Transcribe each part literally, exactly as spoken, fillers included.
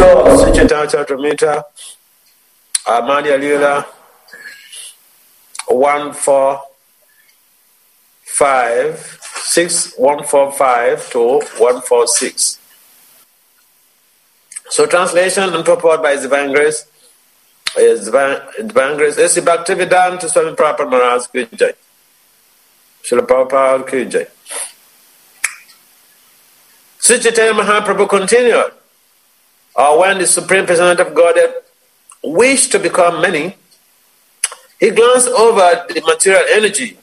So, Suchita Chatramita, Amalia Lila, one four five six one four five to one four six. So, translation and purport by Divine Grace is Divine, Divine Grace. Esi Bhaktivedanta to Swami Prabhupada Maharaj Ki Jai. Srila Prabhupada Ki Jai. Sri Chaitanya Mahaprabhu continued, or when the Supreme Personality of Godhead wished to become many, he glanced over the material energy.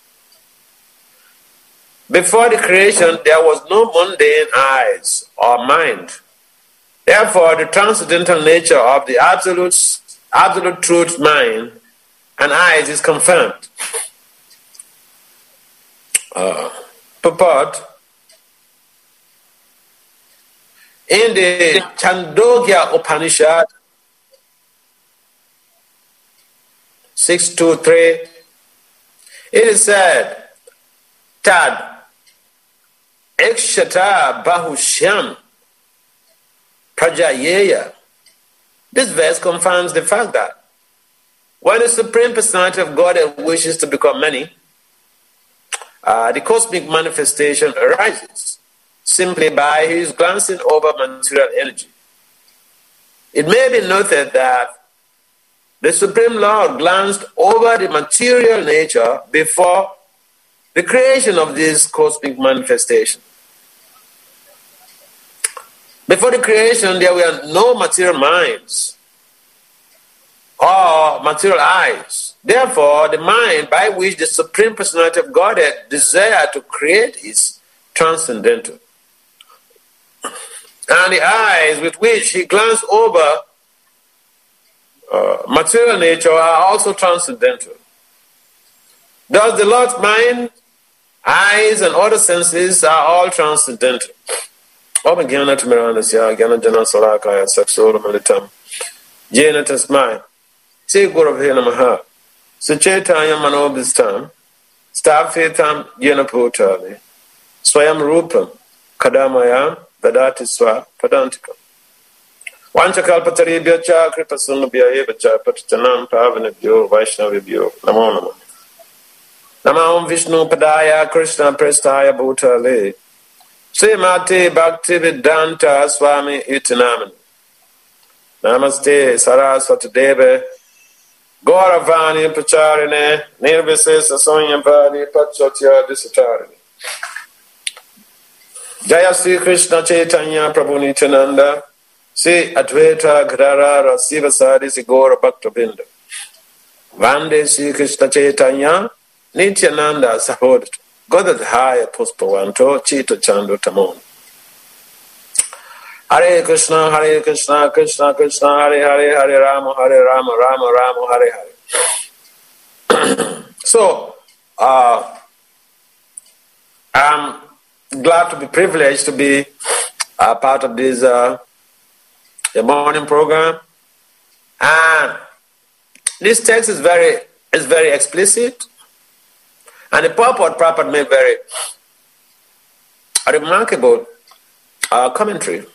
Before the creation, there was no mundane eyes or mind. Therefore, the transcendental nature of the absolute, absolute truth mind and eyes is confirmed. Uh, purport. In the Chandogya Upanishad six two three, it is said, Tad Ekshata Bahushyam Prajayeya. This verse confirms the fact that when the Supreme Personality of God wishes to become many, uh, the cosmic manifestation arises simply by his glancing over material energy. It may be noted that the Supreme Lord glanced over the material nature before the creation of this cosmic manifestation. Before the creation, there were no material minds or material eyes. Therefore, the mind by which the Supreme Personality of Godhead desired to create is transcendental. And the eyes with which he glanced over uh, material nature are also transcendental. Thus, the Lord's mind, eyes, and other senses are all transcendental. Om Gyana Timirandasya, Gyana Jana Salakaya, Saksura Malitam, Jena Tasmai, Se Guravhe Namaha, Suchetaya Manobistam, Stafetam Jena Putali, Swayam Rupam, Kadamayam, Vedati Swa, Padantikam. Vanchakalpataribhya cha kripasunabhya eva cha patitanam pavanabhyo vaishnavibhyo namo namo. Namo Vishnu Padaya Krishna Prestaya Bhutale Srimati Bhaktivedanta Swami Itinamani. Namaste Saraswati Deve Gauravani Pacharine Nirvisesa Sonyavadi Pachotya Disacharini. Jaya Sri Krishna Chaitanya Prabhu Nityananda Sri Advaita Gadara Sivasadi Sigora Bhaktavinda Vande Sri Krishna Chaitanya Nityananda Sahodata Godadhaya Puspavanto Chita Chandu Tamon. Hare Krishna, Hare Krishna, Krishna Krishna, Hare Hare, Hare Rama, Hare Rama, Rama Rama, Hare Hare. So, uh, I'm glad to be privileged to be a part of this uh, the morning program. And this text is very is very explicit. And the purport purport made very a remarkable uh, commentary.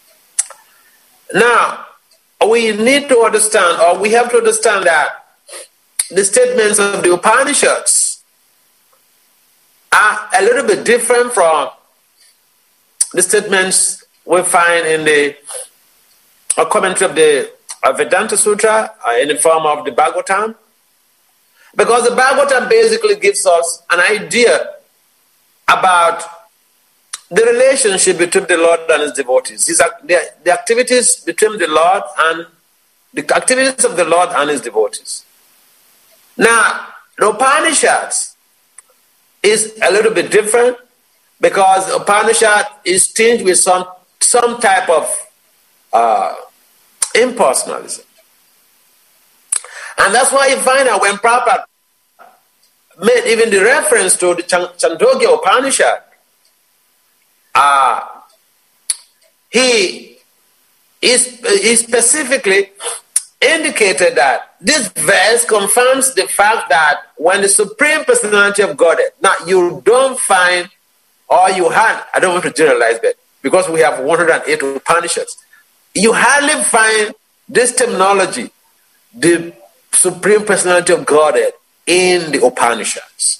Now, we need to understand, or we have to understand that the statements of the Upanishads are a little bit different from the statements we find in the a commentary of the uh, Vedanta Sutra uh, in the form of the Bhagavatam. Because the Bhagavatam basically gives us an idea about the relationship between the Lord and his devotees. These are the, the activities between the Lord and the activities of the Lord and his devotees. Now, the Upanishads is a little bit different because Upanishad is tinged with some, some type of uh, impersonalism. And that's why you find out when Prabhupada made even the reference to the Chandogya Upanishad, uh, he, is, he specifically indicated that this verse confirms the fact that when the Supreme Personality of Godhead, now you don't find, or you had, I don't want to generalize that, because we have one hundred eight Upanishads, you hardly find this terminology, the Supreme Personality of Godhead, in the Upanishads.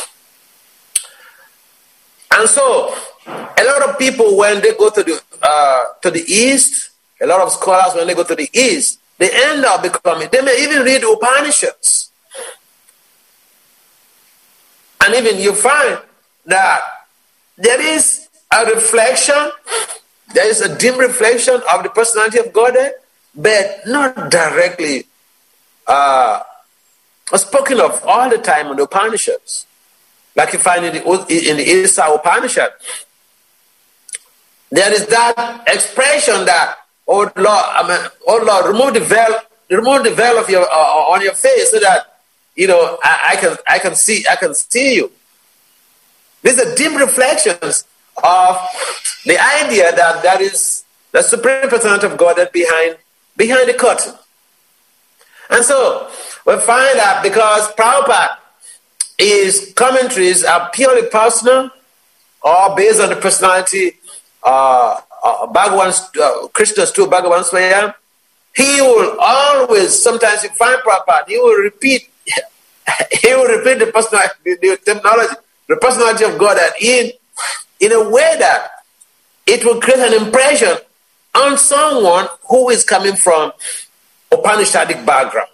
And so, a lot of people, when they go to the uh, to the East, a lot of scholars, when they go to the East, they end up becoming, they may even read Upanishads. And even you find that there is a reflection, there is a dim reflection of the personality of Godhead, but not directly uh, spoken of all the time in the Upanishads. Like you find in the, in the Isa Upanishad, there is that expression that, oh Lord, I mean, oh Lord, remove the veil, remove the veil of your uh, on your face so that you know I, I can I can see I can see you. These are dim reflections of the idea that there is the Supreme Personality of God that behind behind the curtain. And so we find that because Prabhupada, his commentaries are purely personal or based on the personality uh, uh, Bhagavan, uh, Krishna's two Bhagavan Swayam, he will always, sometimes you find Prabhupada, he will repeat, he will repeat the personality, the, the terminology, the personality of God, and in, in a way that it will create an impression on someone who is coming from Upanishadic background.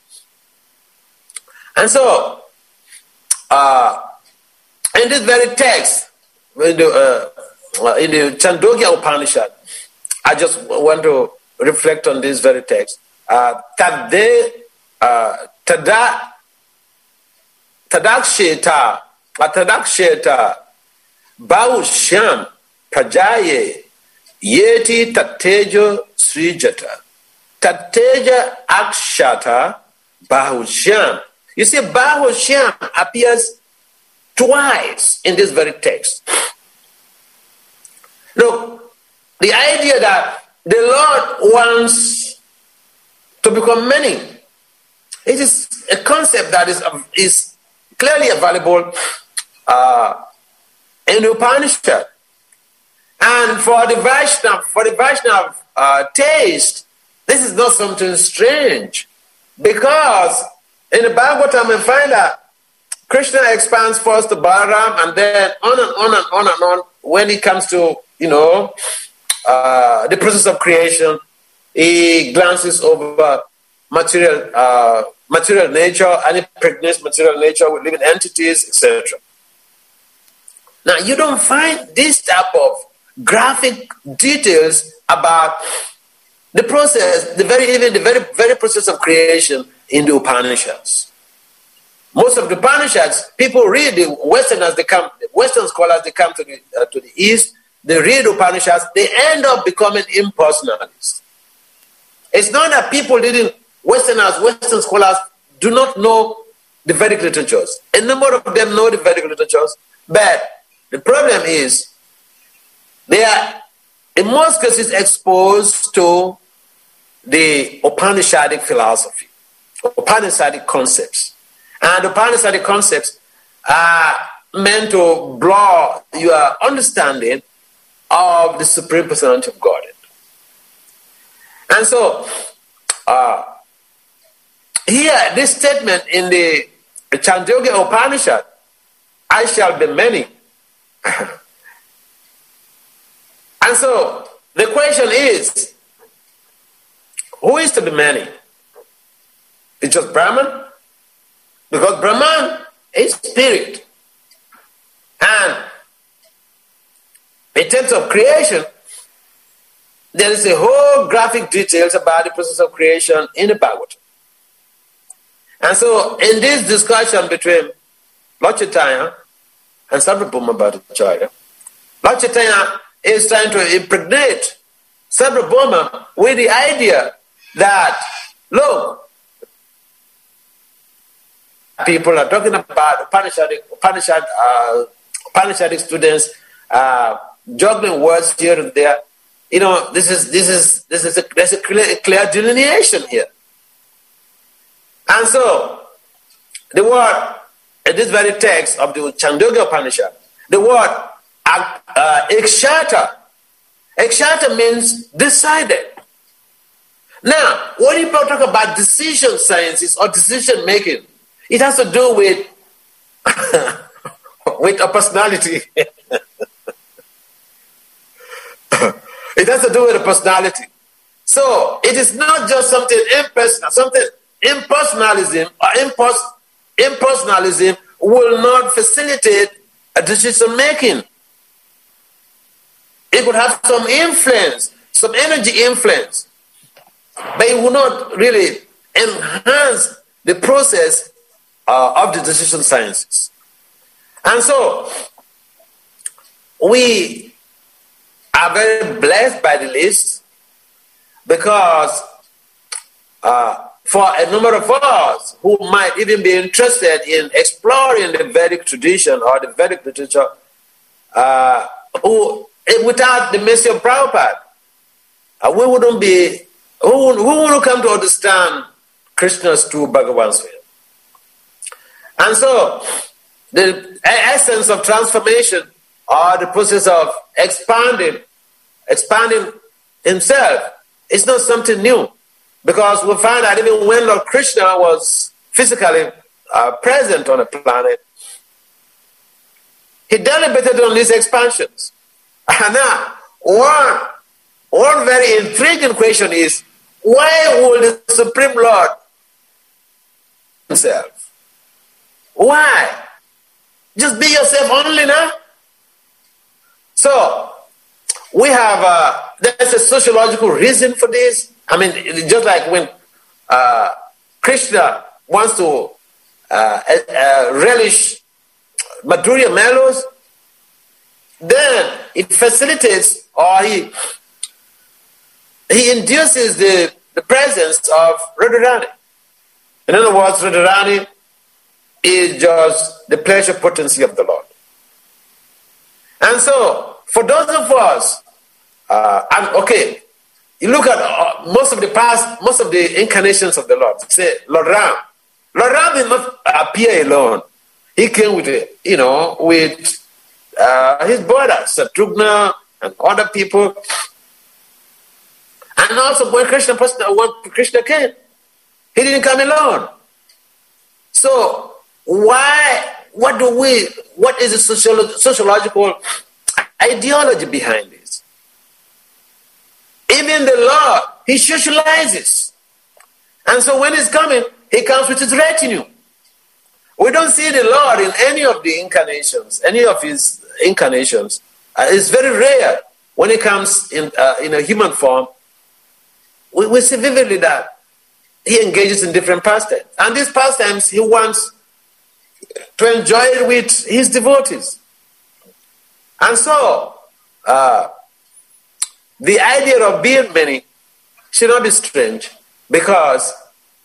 And so, uh, in this very text, in the, uh, in the Chandogya Upanishad, I just want to reflect on this very text. Uh, Tade, uh, tada, Tadaksheta, Tadaksheta, Bausham, Prajaye, Yeti Tatejo Srijata, Tateja Akshata, Bahusham. You see, Bahusham appears twice in this very text. Look, the idea that the Lord wants to become many, it is a concept that is, is clearly available uh, in the Upanishad. And for the Vaishnava, for the Vaishnava uh, taste, this is not something strange, because in the Bhagavatam we find that Krishna expands first to Balaram, and then on and on and on and on. When it comes to, you know, uh, the process of creation, he glances over material, uh, material nature, and he impregnates material nature with living entities, et cetera. Now, you don't find this type of graphic details about the process, the very even the very very process of creation in the Upanishads. Most of the Upanishads, people read the Westerners, they come, Western scholars, they come to the uh, to the East, they read Upanishads, they end up becoming impersonalists. It's not that people didn't, Westerners, Western scholars do not know the Vedic literatures. A number of them know the Vedic literatures, but the problem is they are, in most cases, exposed to the Upanishadic philosophy, Upanishadic concepts. And Upanishadic concepts are meant to blow your understanding of the Supreme Personality of Godhead. And so, uh, here, this statement in the Chandogya Upanishad, I shall be many. And so, the question is, who is to be many? It's just Brahman? Because Brahman is spirit. And in terms of creation, there is a whole graphic details about the process of creation in the Bhagavatam. And so, in this discussion between Lord Chaitanya and Sarvabhauma Bhattacharya, Lord Chaitanya is trying to impregnate Sarvabhauma with the idea that, look, people are talking about Upanishadic, Upanishad, uh, Upanishadic students uh, juggling words here and there. You know, this is this is this is a there's a clear, clear delineation here. And so, the word in this very text of the Chandogya Upanishad, the word uh, ikshata, ikshata means decided. Now, when people talk about decision sciences or decision making, it has to do with, with a personality. It has to do with a personality. So it is not just something impersonal, something impersonalism or impers- impersonalism will not facilitate a decision making. It could have some influence, some energy influence, but it will not really enhance the process uh, of the decision sciences. And so we are very blessed by the list because uh, for a number of us who might even be interested in exploring the Vedic tradition or the Vedic literature, uh, who without the mercy of Prabhupada, uh, we wouldn't be, who would, who would come to understand Krishna's true Bhagavan Swayam. And so, the essence of transformation or the process of expanding, expanding himself is not something new. Because we find that even when Lord Krishna was physically uh, present on the planet, he deliberated on these expansions. And now, one, one very intriguing question is, why would the Supreme Lord himself? Why? Just be yourself only now? So, we have, uh, there's a sociological reason for this. I mean, just like when uh, Krishna wants to uh, uh, relish Madhurya mellows, then it facilitates or he he induces the, the presence of Radharani. In other words, Radharani is just the pleasure potency of the Lord. And so, for those of us, uh, and okay, you look at uh, most of the past, most of the incarnations of the Lord. Say, Lord Ram. Lord Ram did not appear alone. He came with, a, you know, with uh, his brothers, Satrugna and other people. And also when Krishna, when Krishna came, he didn't come alone. So why, what do we, what is the sociolo- sociological ideology behind this? Even the Lord, he socializes. And so when he's coming, he comes with his retinue. We don't see the Lord in any of the incarnations, any of his incarnations. Uh, it's very rare when he comes in, uh, in a human form. We, we see vividly that he engages in different pastimes. And these pastimes, he wants to enjoy it with his devotees. And so, uh, the idea of being many should not be strange because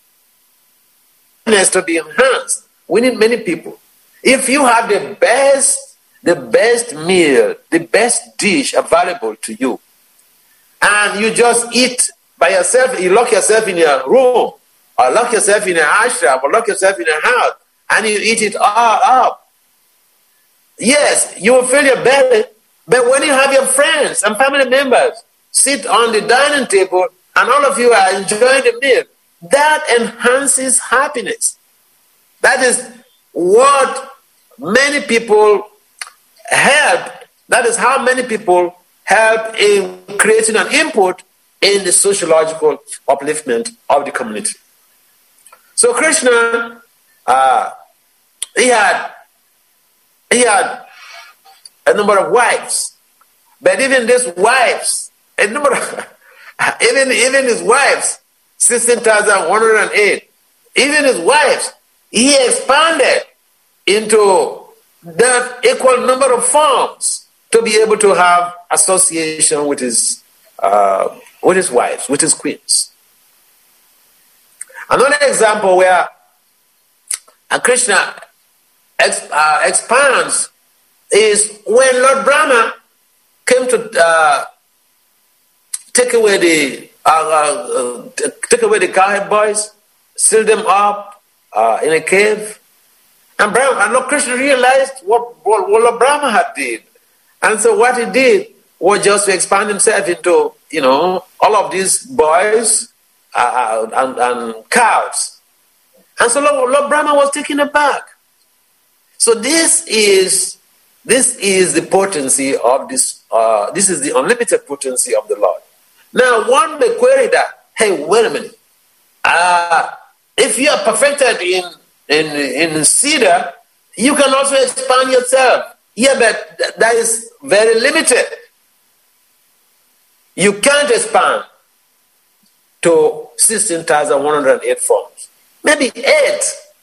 it has to be enhanced. We need many people. If you have the best, the best meal, the best dish available to you, and you just eat by yourself, you lock yourself in your room, or lock yourself in an ashram, or lock yourself in a house, and you eat it all up. Yes, you will fill your belly, but when you have your friends and family members sit on the dining table and all of you are enjoying the meal, that enhances happiness. That is what many people help. That is how many people help in creating an input in the sociological upliftment of the community. So Krishna, uh, he had he had a number of wives, but even these wives, a number of, even even his wives, sixteen thousand one hundred eight, even his wives, he expanded into that equal number of forms to be able to have association with his uh, with his wives, with his queens. Another example where uh, Krishna ex, uh, expands is when Lord Brahma came to uh, take away the uh, uh, take away the cowherd boys, seal them up uh, in a cave, and Brahma and Lord Krishna realized what, what, what Lord Brahma had did, and so what he did was just to expand himself into, you know, all of these boys uh, and, and calves. And so Lord, Lord Brahma was taken aback. So this is this is the potency of this. Uh, this is the unlimited potency of the Lord. Now, one may query that. Hey, wait a minute. Uh, if you are perfected in in in cedar, you can also expand yourself. Yeah, but that is very limited. You can't expand to sixteen thousand one hundred eight forms. Maybe eight.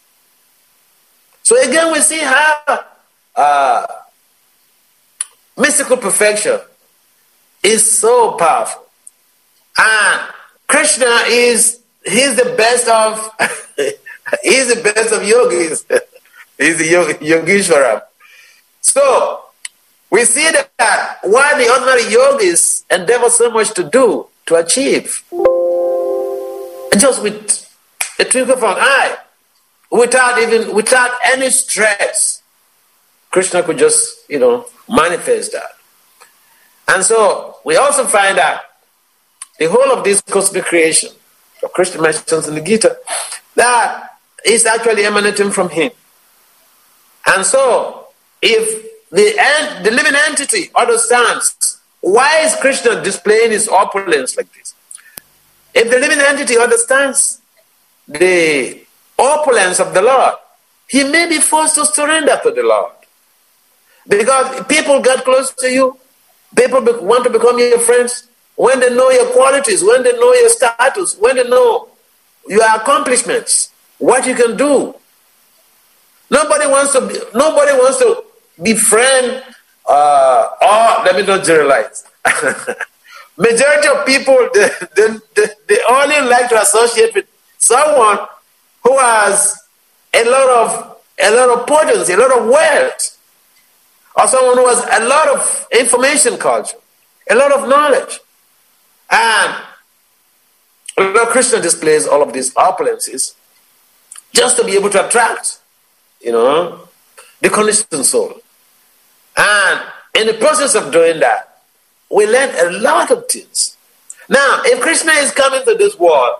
So again, we see how uh, mystical perfection is so powerful. And Krishna is, he's the best of, he's the best of yogis. He's the yog, Yogeshwara. So, we see that while the ordinary yogis endeavor so much to do, to achieve, just with a twinkle of an eye, without even, without any stress, Krishna could just, you know, manifest that. And so, we also find that the whole of this cosmic creation, that Krishna mentions in the Gita, that is actually emanating from him. And so, if the, the living entity understands why is Krishna displaying his opulence like this, if the living entity understands the opulence of the Lord, he may be forced to surrender to the Lord. Because people get close to you, people be, want to become your friends, when they know your qualities, when they know your status, when they know your accomplishments, what you can do. Nobody wants to be, nobody wants to befriend, uh, or let me not generalize. Majority of people, they, they, they, they only like to associate with someone who has a lot of a lot of potency, a lot of wealth, or someone who has a lot of information culture, a lot of knowledge. And Lord Krishna displays all of these opulences just to be able to attract, you know, the conditioned soul. And in the process of doing that, we learn a lot of things. Now, if Krishna is coming to this world,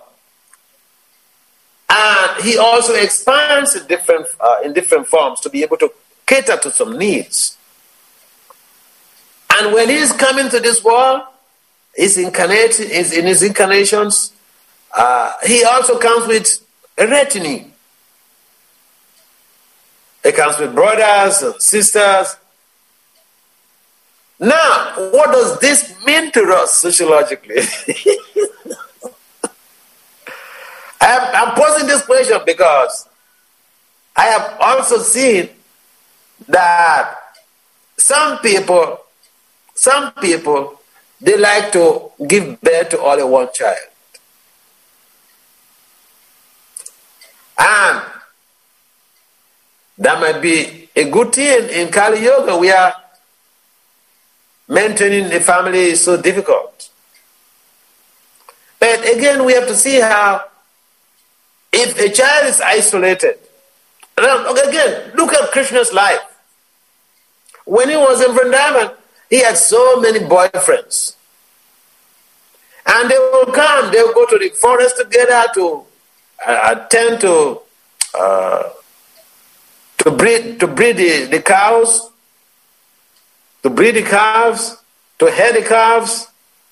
and he also expands in different uh, in different forms to be able to cater to some needs. And when he is coming to this world, he's incarnating, is in his incarnations, uh, he also comes with a retinue. He comes with brothers and sisters. Now, what does this mean to us sociologically? I'm posing this question because I have also seen that some people, some people, they like to give birth to only one child. And that might be a good thing in Kali Yoga, where maintaining a family is so difficult. But again, we have to see how, if a child is isolated, again, look at Krishna's life. When he was in Vrindavan, he had so many boyfriends. And they will come, they will go to the forest together to uh, attend to uh, to breed to breed the, the cows, to breed the calves, to head the calves.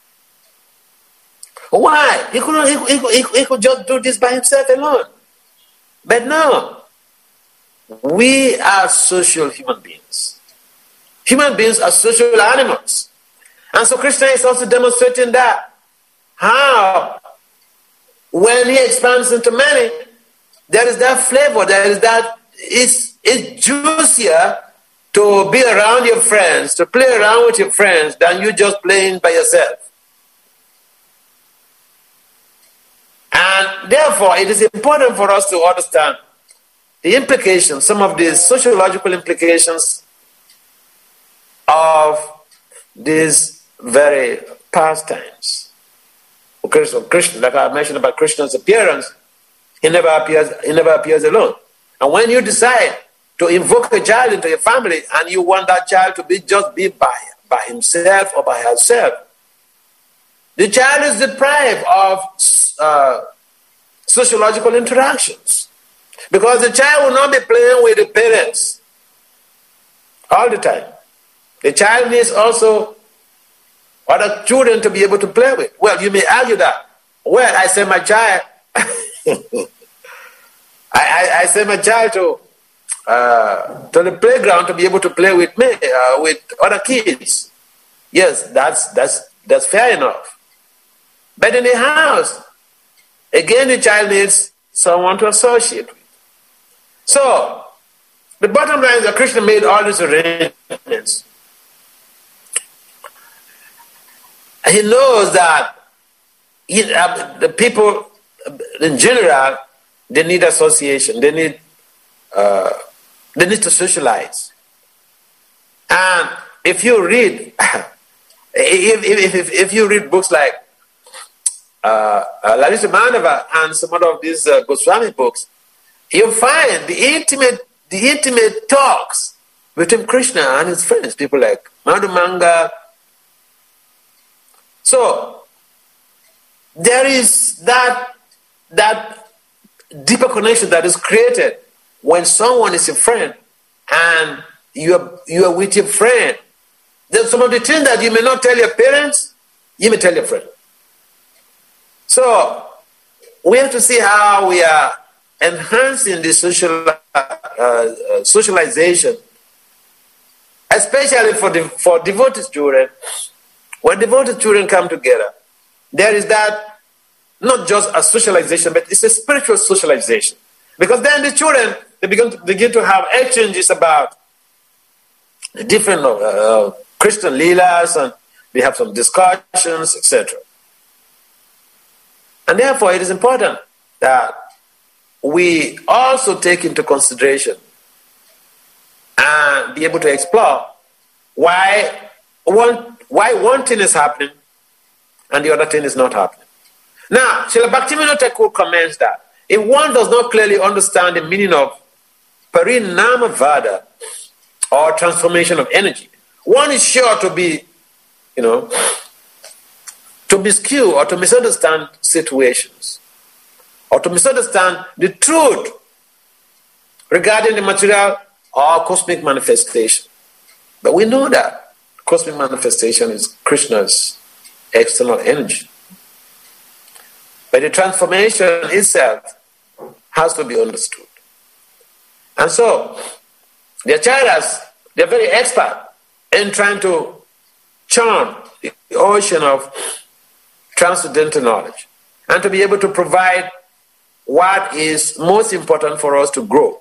Why? He could, he, he, he could just do this by himself alone. But no. We are social human beings. Human beings are social animals. And so Krishna is also demonstrating that. How, when he expands into many, there is that flavor, there is that, it's, it's juicier to be around your friends, to play around with your friends, than you just playing by yourself. And therefore, it is important for us to understand the implications, some of the sociological implications of these very pastimes. Okay, so Krishna, like I mentioned about Krishna's appearance, he never appears, he never appears alone. And when you decide to invoke a child into your family and you want that child to be just be by, by himself or by herself, the child is deprived of uh, sociological interactions. Because the child will not be playing with the parents all the time. The child needs also other children to be able to play with. Well, you may argue that, well, I send my child, I, I, I send my child to, uh, to the playground to be able to play with me, uh, with other kids. Yes, that's, that's, that's fair enough. But in the house, again, the child needs someone to associate with. So, the bottom line is that Krishna made all these arrangements. He knows that he, uh, the people, in general, they need association. They need, uh, they need to socialize. And if you read, if, if, if, if you read books like uh, uh, Lalita Manava and some other of these uh, Goswami books, you'll find the intimate, the intimate talks between Krishna and his friends, people like Madhumanga. So there is that that deeper connection that is created when someone is a friend and you are you are with your friend. There's some of the things that you may not tell your parents, you may tell your friend. So we have to see how we are enhancing the social uh, uh, socialization, especially for the, for devoted children. When devoted children come together, there is that not just a socialization, but it's a spiritual socialization. Because then the children, they begin to, begin to have exchanges about the different uh, Christian leelas, and they have some discussions, et cetera. And therefore, it is important that we also take into consideration and be able to explore why one, why one thing is happening and the other thing is not happening. Now, Srila Bhaktivinoda Thakur comments that if one does not clearly understand the meaning of Parinamavada, or transformation of energy, one is sure to be, you know, to miscue or to misunderstand situations, or to misunderstand the truth regarding the material or cosmic manifestation. But we know that cosmic manifestation is Krishna's external energy. But the transformation itself has to be understood. And so, the acharyas, they're very expert in trying to churn the ocean of transcendental knowledge and to be able to provide what is most important for us to grow.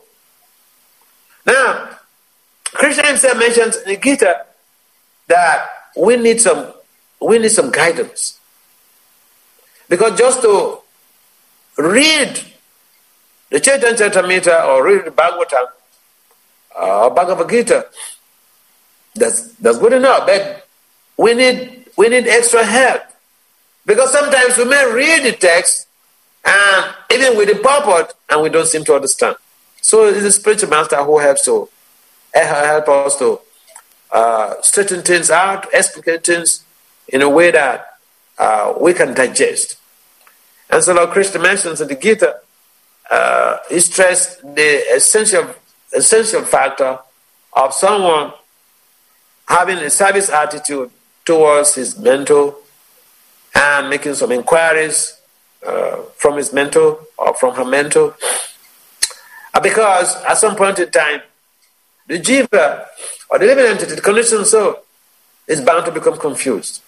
Now, Krishna himself mentions in the Gita that we need some, we need some guidance. Because just to read the Chaitanya Charitamrita or read the Bhagavatam or uh, Bhagavad Gita, that's, that's good enough. But we need, we need extra help. Because sometimes we may read the text and even with the purport and we don't seem to understand. So it's a spiritual master who helps to help us to uh, straighten things out, explain things in a way that uh, we can digest. And so Lord Krishna mentions in the Gita, uh, he stressed the essential, essential factor of someone having a service attitude towards his mentor and making some inquiries uh, from his mentor or from her mentor. Uh, because at some point in time, the jiva or the living entity, the conditioned soul, is bound to become confused.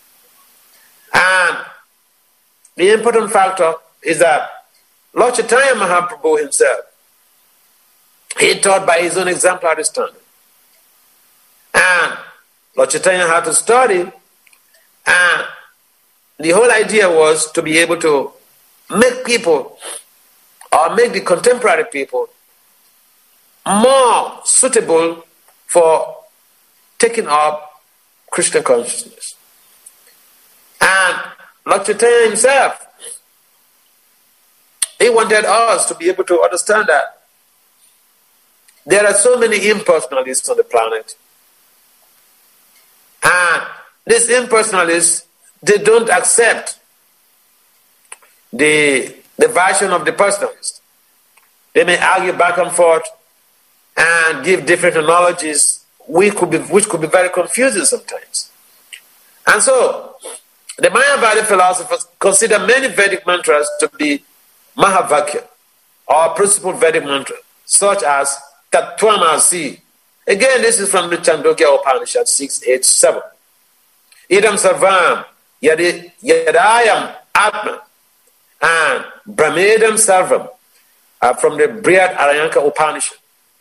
And the important factor is that Lord Chaitanya Mahaprabhu himself, he taught by his own exemplary standard. And Lord Chaitanya had to study, and the whole idea was to be able to make people, or make the contemporary people, more suitable for taking up Krishna consciousness. And Lord Chaitanya himself, he wanted us to be able to understand that there are so many impersonalists on the planet. And these impersonalists, they don't accept the, the version of the personalist. They may argue back and forth and give different analogies, which could be, which could be very confusing sometimes. And so, the Mayavadi philosophers consider many Vedic mantras to be Mahavakya, or principal Vedic mantra, such as Tattvamasi. Again, this is from the Chandogya Upanishad six eight seven. Idam Sarvam Yadayam Atma, and Brahmedam Sarvam, uh, from the Brihad Aryanka Upanishad.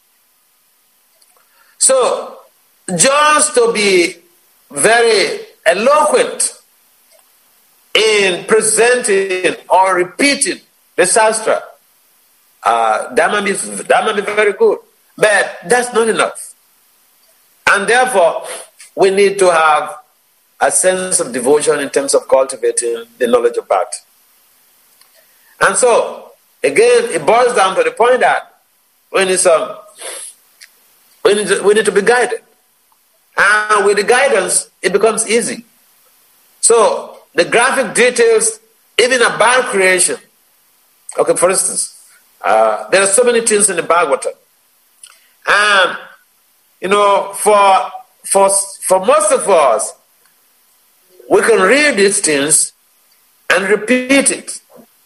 So, just to be very eloquent in presenting or repeating the Shastra, uh, that might be, that might be very good, but that's not enough. And therefore, we need to have a sense of devotion in terms of cultivating the knowledge of Bhakti. And so, again, it boils down to the point that we need, some, we need, to, we need to be guided. And with the guidance, it becomes easy. So, the graphic details, even about creation. Okay, for instance, uh, there are so many things in the Bhagavatam. And, you know, for, for, for most of us, we can read these things and repeat it.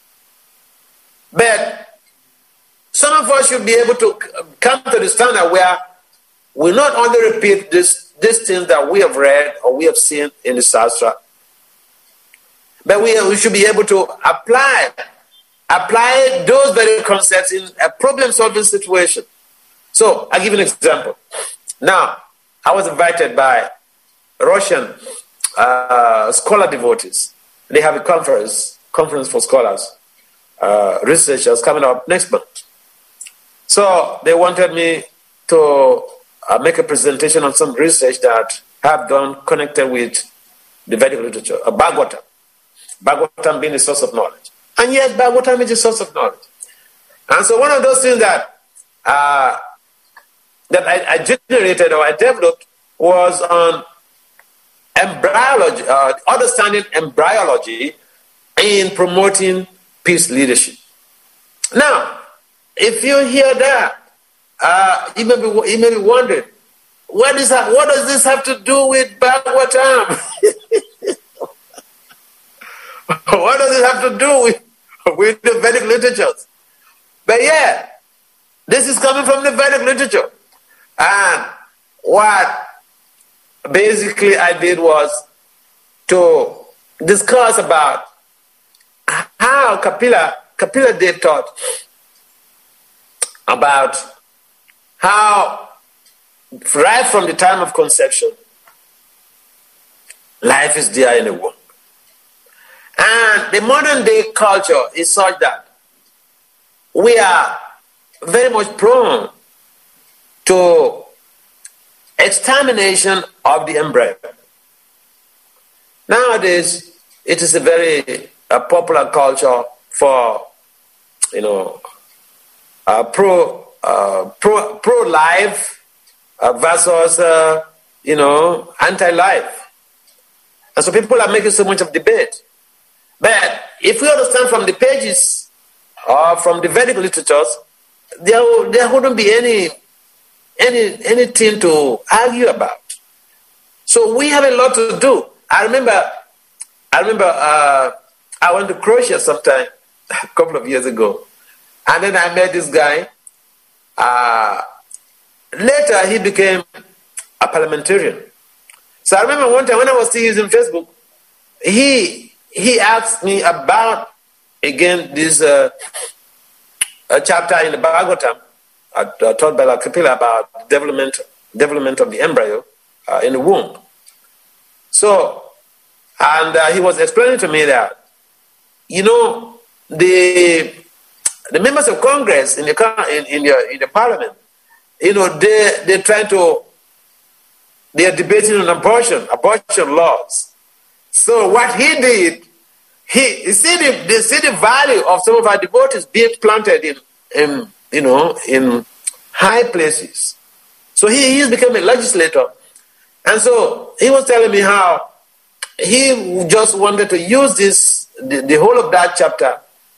But some of us should be able to come to the standard where we not only repeat this, these things that we have read or we have seen in the Shastra, but we, we should be able to apply, apply those very concepts in a problem-solving situation. So, I'll give you an example. Now, I was invited by Russian uh, scholar devotees. They have a conference, conference for scholars, uh, researchers coming up next month. So, they wanted me to uh, make a presentation on some research that I have done connected with the Vedic literature, a Bhagavatam. Bhagavatam being a source of knowledge. And yes, Bhagavatam is a source of knowledge. And so one of those things that uh, that I, I generated or I developed was on embryology, uh, understanding embryology in promoting peace leadership. Now, if you hear that, uh, you, may be, you may be wondering, what, is that, what does this have to do with Bhagavatam? What does it have to do with, with the Vedic literatures? But yeah, this is coming from the Vedic literature. And what basically I did was to discuss about how Kapila, Kapila Dev taught about how right from the time of conception, life is there in the womb. And the modern day culture is such that we are very much prone to extermination of the embryo. Nowadays, it is a very uh, popular culture for, you know, uh, pro, uh, pro, pro-life uh, versus, uh, you know, anti-life. And so people are making so much of debate. But if we understand from the pages or from the Vedic literatures, there, there wouldn't be any, any anything to argue about. So we have a lot to do. I remember, I remember uh, I went to Croatia sometime a couple of years ago, and then I met this guy. Uh, later, he became a parliamentarian. So I remember one time when I was still using Facebook, he he asked me about, again, this uh, a chapter in the Bhagavatam, uh, uh, taught by Kapila about development, development of the embryo uh, in the womb. So, and uh, he was explaining to me that, you know, the the members of Congress in the in, in the in the Parliament, you know, they they try to they are debating on abortion, abortion laws. So what he did, he you see the they see the value of some of our devotees being planted in, in you know in high places. So he he's become a legislator, and so he was telling me how he just wanted to use this the, the whole of that chapter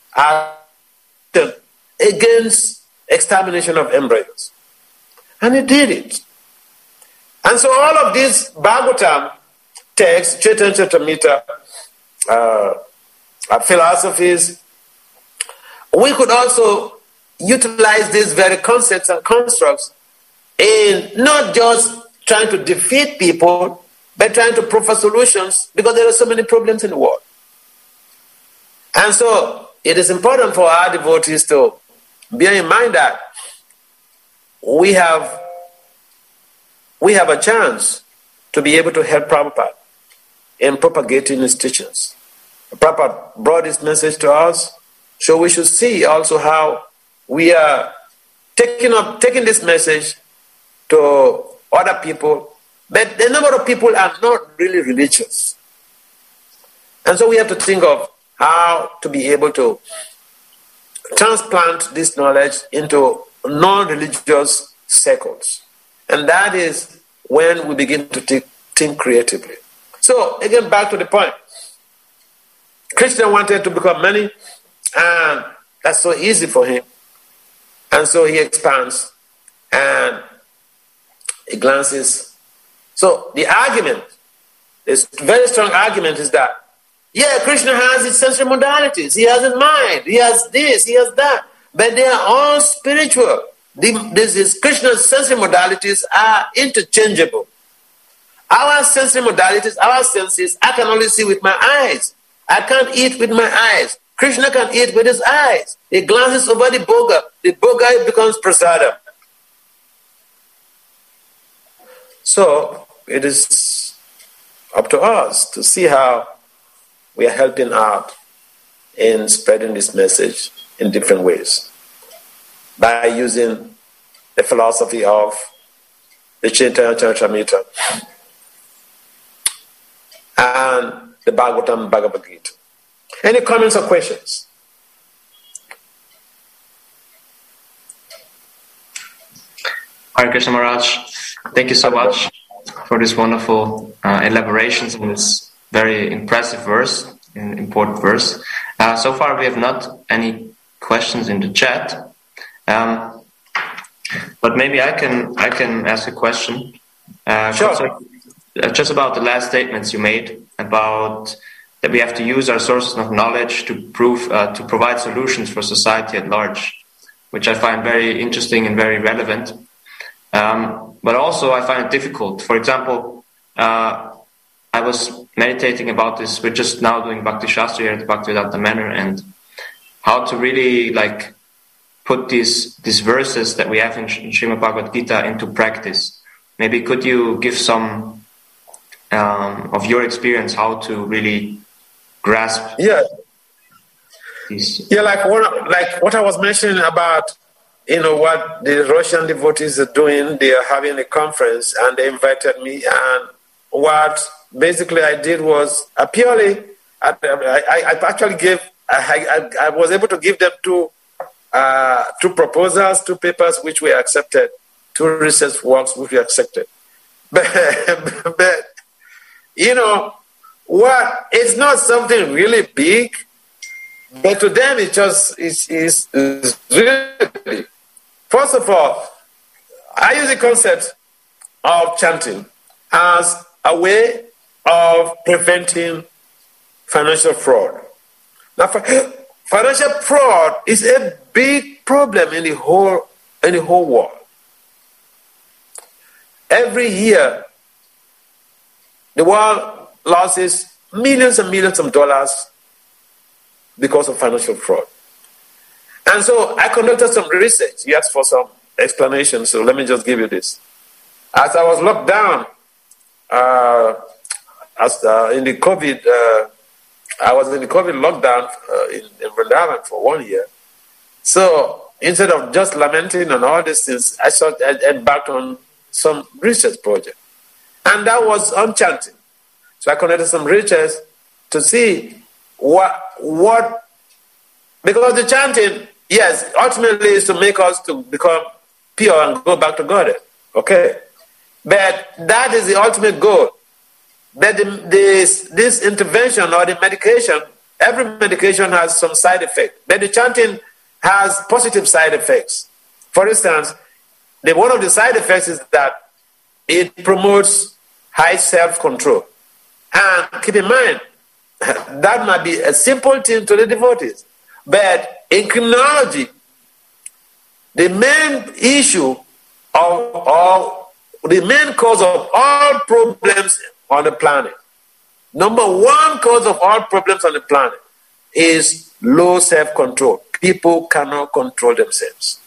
action against extermination of embryos. And he did it. And so all of these Bhagavatam texts, Chaitanya Charitamrita, uh, philosophies, we could also utilize these very concepts and constructs in not just trying to defeat people, but trying to provide solutions, because there are so many problems in the world. And so it is important for our devotees to bear in mind that we have, we have a chance to be able to help Prabhupada in propagating his teachings. Prabhupada brought this message to us, so we should see also how we are taking up taking this message to other people, but the number of people are not really religious. And so we have to think of how to be able to transplant this knowledge into non-religious circles. And that is when we begin to think, think creatively. So, again, back to the point. Krishna wanted to become many, and that's so easy for him. And so he expands and he glances. So the argument, this very strong argument is that, yeah, Krishna has his sensory modalities. He has his mind. He has this. He has that. But they are all spiritual. The, this is Krishna's sensory modalities are interchangeable. Our sensory modalities, our senses, I can only see with my eyes. I can't eat with my eyes. Krishna can eat with his eyes. He glances over the bhoga. The bhoga becomes prasadam. So it is up to us to see how we are helping out in spreading this message in different ways by using the philosophy of the Chaitanya Charitamrita and the Bhagavatam Bhagavad Gita. Any comments or questions? Hare Krishna Maharaj, thank you so much for this wonderful uh, elaborations on this very impressive verse, an important verse. Uh, so far we have not any questions in the chat, um, but maybe I can I can ask a question. Uh, sure. Just, just about the last statements you made about that we have to use our sources of knowledge to prove uh, to provide solutions for society at large, which I find very interesting and very relevant. Um, but also I find it difficult. For example, uh, I was meditating about this. We're just now doing Bhakti Shastra here at the Bhaktivedanta Manor, and how to really like put these these verses that we have in, in Srimad Bhagavad Gita into practice. Maybe could you give some um, of your experience how to really grasp? Yeah, these? yeah, like what like what I was mentioning about. You know what the Russian devotees are doing. They are having a conference, and they invited me. And what basically I did was uh, purely, I, I, I actually gave. I, I, I was able to give them two, uh, two proposals, two papers which were accepted, two research works which were accepted. But, but you know what? It's not something really big, but to them it just is is really. First of all, I use the concept of chanting as a way of preventing financial fraud. Now, financial fraud is a big problem in the whole in the whole world. Every year, the world loses millions and millions of dollars because of financial fraud. And so I conducted some research. You asked for some explanation, so let me just give you this. As I was locked down, uh, as uh, in the COVID, uh, I was in the COVID lockdown uh, in, in Vrindavan for one year. So instead of just lamenting and all these things, I thought I embarked on some research project. And that was on chanting. So I conducted some research to see what, what because the chanting, yes, ultimately is to make us to become pure and go back to God. Okay? But that is the ultimate goal. But the, this, this intervention or the medication every medication has some side effect, but the chanting has positive side effects. For instance, the, one of the side effects is that it promotes high self-control. And keep in mind, that might be a simple thing to the devotees. But in criminology, the main issue of all, the main cause of all problems on the planet, number one cause of all problems on the planet is low self-control. People cannot control themselves.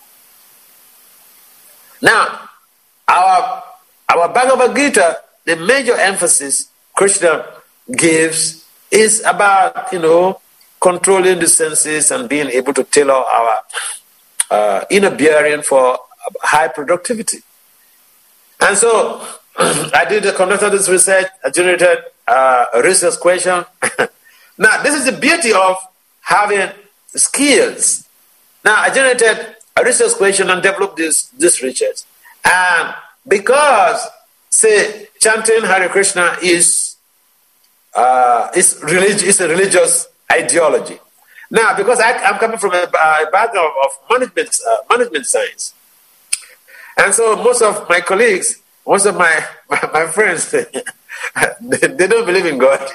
Now, our, our Bhagavad Gita, the major emphasis Krishna gives is about, you know, controlling the senses and being able to tailor our uh, inner bearing for high productivity. And so I did conduct this research, I generated uh, a research question. Now, this is the beauty of having skills. Now, I generated a research question and developed this, this research. And because, say, chanting Hare Krishna is, uh, is, relig- is a religious ideology. Now, because I, I'm coming from a, a background of management, uh, management science. And so most of my colleagues, most of my, my, my friends, they, they don't believe in God.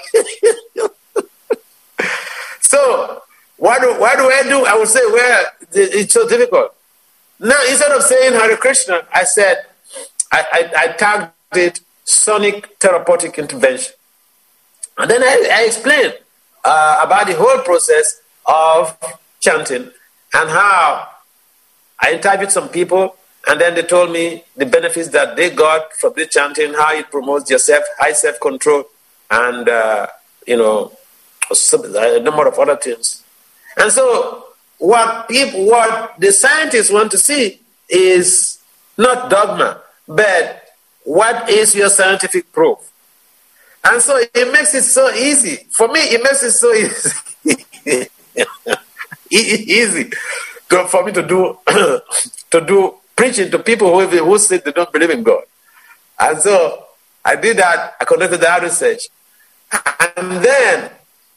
So, what do, what do I do? I would say, well, it's so difficult. Now, instead of saying Hare Krishna, I said, I, I, I tagged it sonic therapeutic intervention. And then I, I explained uh, about the whole process of chanting and how I interviewed some people, and then they told me the benefits that they got from the chanting, how it promotes your self, high self-control, and, uh, you know, a number of other things. And so what people, what the scientists want to see is not dogma, but what is your scientific proof? And so it makes it so easy. For me, it makes it so easy. easy to, for me to do to do preaching to people who, who say they don't believe in God. And so I did that. I conducted that research. And then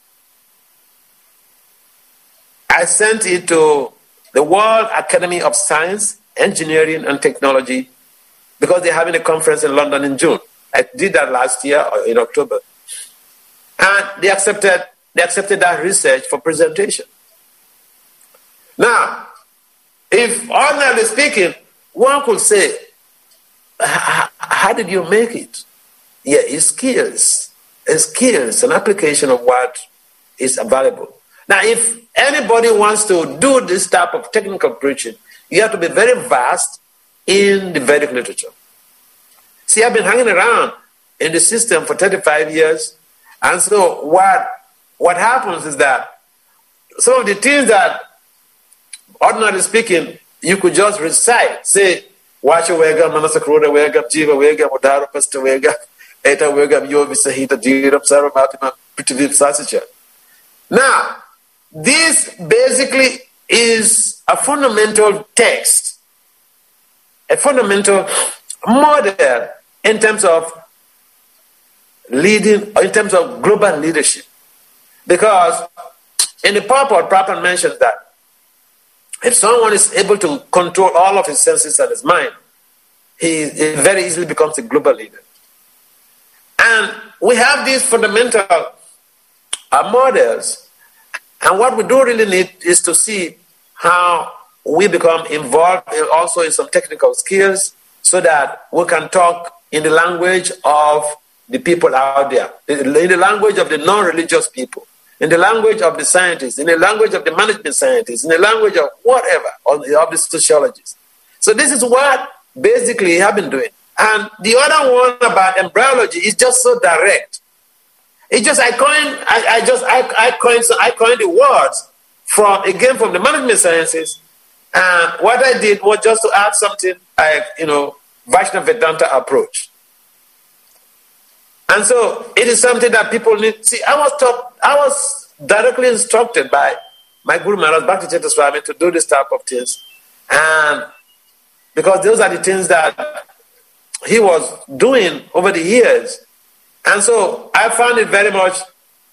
I sent it to the World Academy of Science, Engineering and Technology, because they're having a conference in London in June. I did that last year or in October. And they accepted, they accepted that research for presentation. Now, if ordinarily speaking, one could say, how did you make it? Yeah, it's skills. It's skills, an application of what is available. Now, if anybody wants to do this type of technical preaching, you have to be very vast in the Vedic literature. See, I've been hanging around in the system for thirty-five years, and so what, what happens is that some of the things that, ordinarily speaking, you could just recite, say, Vacha Vegam, Manasa Kruda Vegam, Jiva Vegam, Udara Pasta Vegam, Eta Vegam, Yovi Sahita, Jirap, Saramatima, Prithivip Sasacha. Now, this basically is a fundamental text, a fundamental model in terms of leading, in terms of global leadership. Because in the purport, Prabhupada mentions that if someone is able to control all of his senses and his mind, he, he very easily becomes a global leader. And we have these fundamental uh, models. And what we do really need is to see how we become involved also in some technical skills so that we can talk in the language of the people out there, in the language of the non-religious people, in the language of the scientists, in the language of the management scientists, in the language of whatever, of the sociologists. So this is what basically I have been doing. And the other one about embryology is just so direct. It's just I coined, I, I just I, I coined I coined the words from again from the management sciences, and what I did was just to add something like you know Vaishnava Vedanta approach. And so it is something that people need. See, I was taught, I was directly instructed by my Guru Maharaj Bhakti Swami to do this type of things, and because those are the things that he was doing over the years. And so I found it very much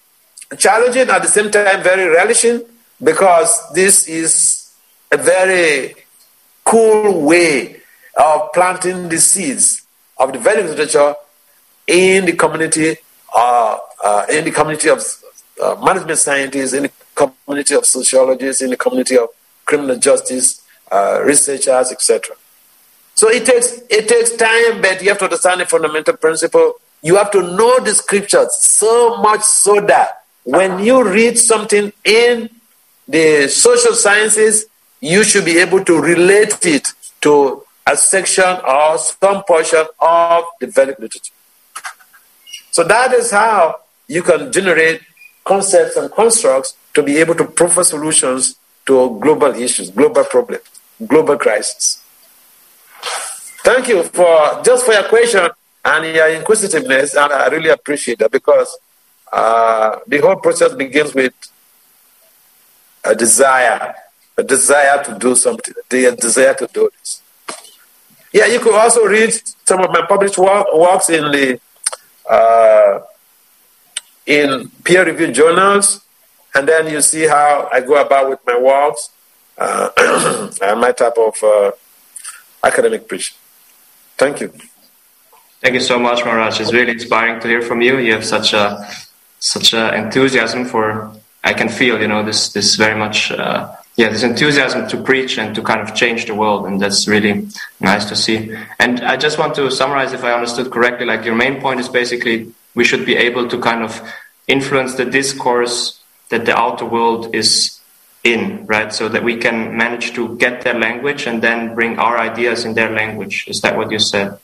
challenging, at the same time very relishing, because this is a very cool way of planting the seeds of the Vedic literature in the community, uh, uh, in the community of uh, management scientists, in the community of sociologists, in the community of criminal justice uh, researchers, et cetera. So it takes it takes time, but you have to understand the fundamental principle. You have to know the scriptures so much so that when you read something in the social sciences, you should be able to relate it to a section or some portion of the Vedic literature. So that is how you can generate concepts and constructs to be able to provide solutions to global issues, global problems, global crises. Thank you for just for your question and your inquisitiveness, and I really appreciate that, because uh, the whole process begins with a desire, a desire to do something, a desire to do this. Yeah, you could also read some of my published work, works in the uh, in peer-reviewed journals, and then you see how I go about with my works uh, and my type of uh, academic preaching. Thank you. Thank you so much, Maharaj. It's really inspiring to hear from you. You have such a such a enthusiasm for. I can feel, you know, this this very much. Uh, yeah, this enthusiasm to preach and to kind of change the world, and that's really nice to see. And I just want to summarize, if I understood correctly, like your main point is basically we should be able to kind of influence the discourse that the outer world is in, right? So that we can manage to get their language and then bring our ideas in their language. Is that what you said?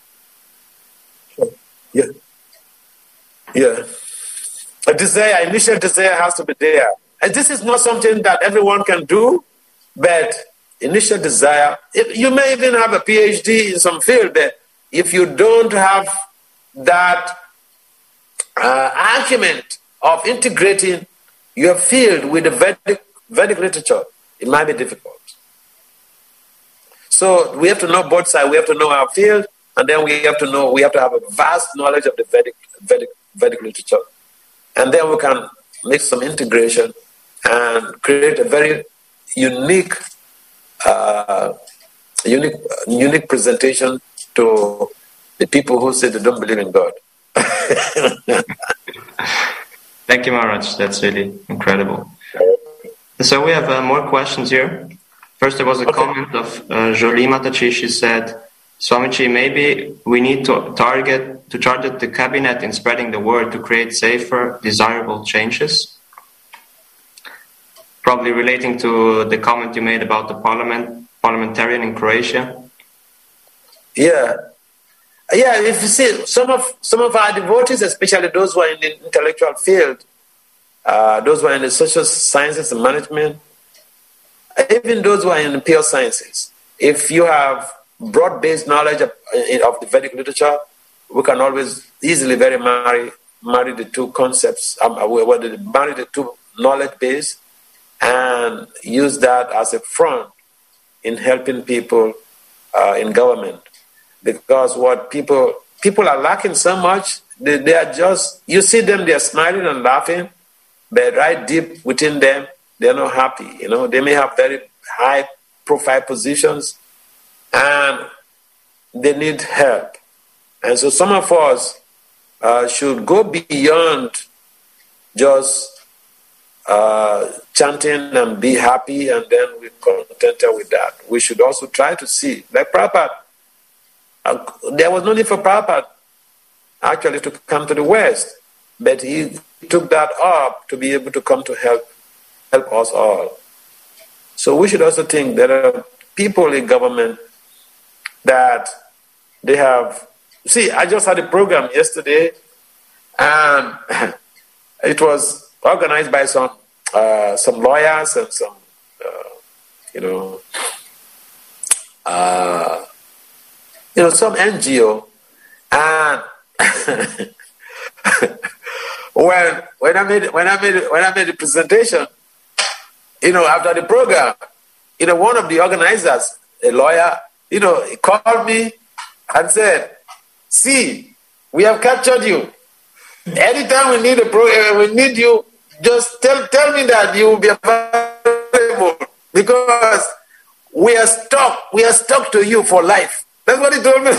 Yeah. Yeah. A desire, initial desire has to be there. And this is not something that everyone can do, but initial desire, if, you may even have a PhD in some field, but if you don't have that uh, acumen of integrating your field with the Vedic, Vedic literature, it might be difficult. So we have to know both sides. We have to know our field, and then we have to know, we have to have a vast knowledge of the Vedic, Vedic, Vedic literature. And then we can make some integration and create a very unique, uh, unique, unique presentation to the people who say they don't believe in God. Thank you, Maharaj. That's really incredible. So we have uh, more questions here. First, there was a okay. comment of uh, Jolie Matachi. She said, Swamiji, maybe we need to target to target the cabinet in spreading the word to create safer, desirable changes. Probably relating to the comment you made about the parliament parliamentarian in Croatia. Yeah, yeah. If you see some of some of our devotees, especially those who are in the intellectual field, uh, those who are in the social sciences and management, even those who are in the pure sciences, if you have broad-based knowledge of, of the Vedic literature, we can always easily very marry marry the two concepts, um, marry the two knowledge base, and use that as a front in helping people uh, in government. Because what people people are lacking so much, they, they are just, you see them, they are smiling and laughing, but right deep within them, they're not happy. You know, they may have very high profile positions, and they need help. And so some of us uh, should go beyond just uh, chanting and be happy and then we're contented with that. We should also try to see, like Prabhupada, uh, there was no need for Prabhupada actually to come to the West, but he took that up to be able to come to help help us all. So we should also think there are people in government that they have. See, I just had a program yesterday, and it was organized by some uh, some lawyers and some, uh, you know, uh, you know, some N G O, and when when I made when I made when I made the presentation, you know, after the program, you know, one of the organizers, a lawyer, you know, he called me and said, "See, we have captured you. Anytime we need a program, we need you, just tell tell me that you will be available because we are stuck. We are stuck to you for life. That's what he told me.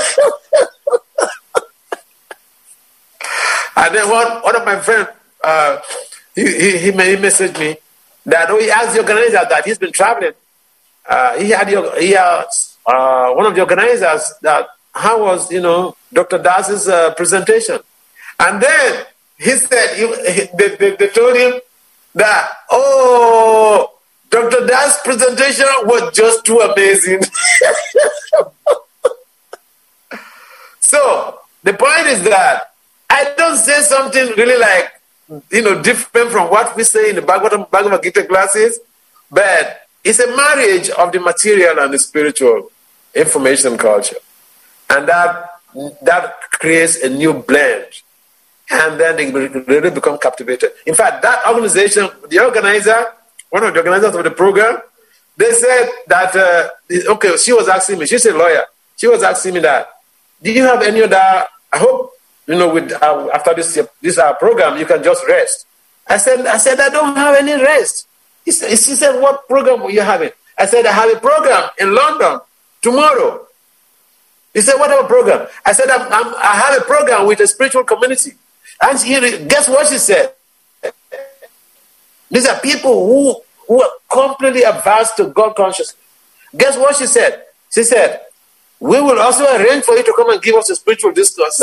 And then one one of my friends, uh, he, he he he messaged me that oh, he asked the organizer that he's been traveling. Uh, he had he had uh, one of the organizers that how was you know Doctor Das's uh, presentation, and then he said he, he, they, they, they told him that oh Doctor Das presentation was just too amazing. So the point is that I don't say something really like you know different from what we say in the Bhagavad, Bhagavad Gita classes, but it's a marriage of the material and the spiritual information culture. And that that creates a new blend. And then they really become captivated. In fact, that organization, the organizer, one of the organizers of the program, they said that, uh, okay, she was asking me, she's a lawyer. She was asking me that, do you have any other, I hope, you know, with uh, after this this uh, program, you can just rest. I said, I said, I don't have any rest. He said, she said, what program were you having? I said, I have a program in London tomorrow. He said, what about program? I said, I'm, I'm, I have a program with a spiritual community. And she, guess what she said? These are people who, who are completely averse to God consciousness. Guess what she said? She said, we will also arrange for you to come and give us a spiritual discourse.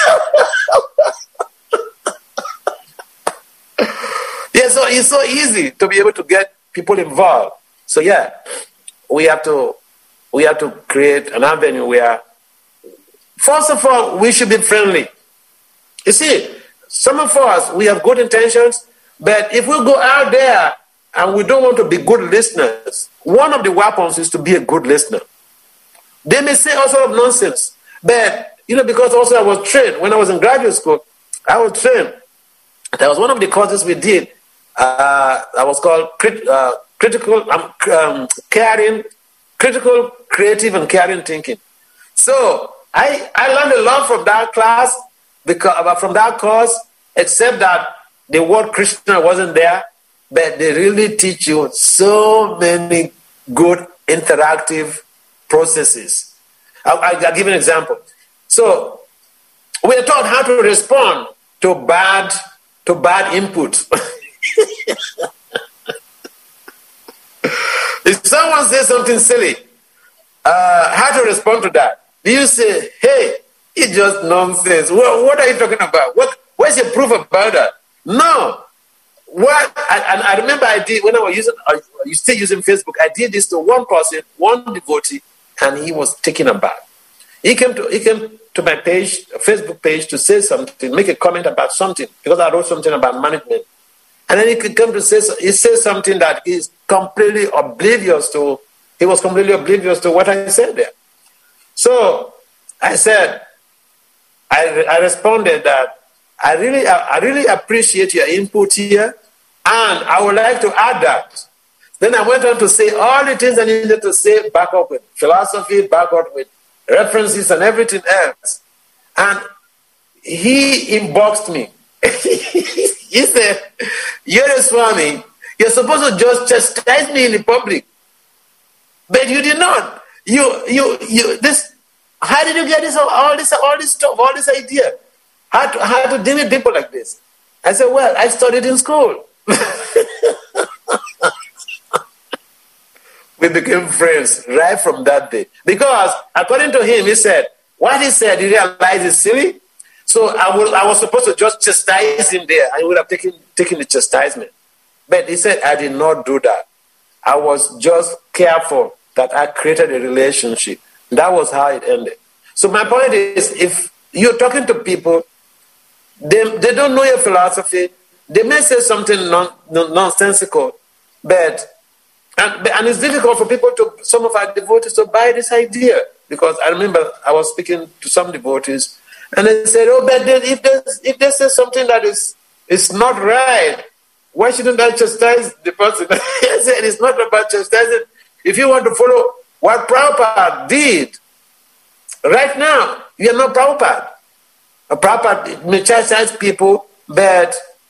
Yeah, so it's so easy to be able to get people involved. So yeah, we have to we have to create an avenue where, first of all, we should be friendly. You see, some of us, we have good intentions, but if we go out there and we don't want to be good listeners, one of the weapons is to be a good listener. They may say all sort of nonsense, but, you know, because also I was trained, when I was in graduate school, I was trained. That was one of the courses we did. Uh, that was called crit, uh, critical, um, um, caring, critical, creative, and caring thinking. So I, I learned a lot from that class, because from that course, except that the word Krishna wasn't there, but they really teach you so many good interactive processes. I'll, I'll give an example. So we are taught how to respond to bad to bad input. If someone says something silly, uh, how to respond to that? Do you say, hey, it's just nonsense. What, what are you talking about? What, where's your proof about that? No. What? I, and I remember I did, when I was using, I was still using Facebook, I did this to one person, one devotee, and he was taken aback. He came to he came to my page, Facebook page, to say something, make a comment about something, because I wrote something about management. And then he could come to say, he says something that is completely oblivious to, he was completely oblivious to what I said there. So I said, I, I responded that I really, I really appreciate your input here, and I would like to add that. Then I went on to say all the things I needed to say, back up with philosophy, back up with references and everything else. And he inboxed me. He said, you're a Swami, you're supposed to just chastise me in the public. But you did not. You, you, you, this, how did you get this, all this, all this stuff, all this idea? How to, how to deal with people like this? I said, well, I studied in school. We became friends right from that day. Because according to him, he said, what he said, he realized is silly. So I, will, I was supposed to just chastise him there. I would have taken, taken the chastisement. But he said, I did not do that. I was just careful that I created a relationship. That was how it ended. So my point is, if you're talking to people, they, they don't know your philosophy. They may say something non, non, nonsensical, but and, and it's difficult for people to, some of our devotees, to buy this idea. Because I remember I was speaking to some devotees, and they said, oh, but then if they, if they say something that is, is not right, why shouldn't I chastise the person? I said, it's not about chastising. If you want to follow what Prabhupada did, right now, you are not Prabhupada. A Prabhupada may chastise people, but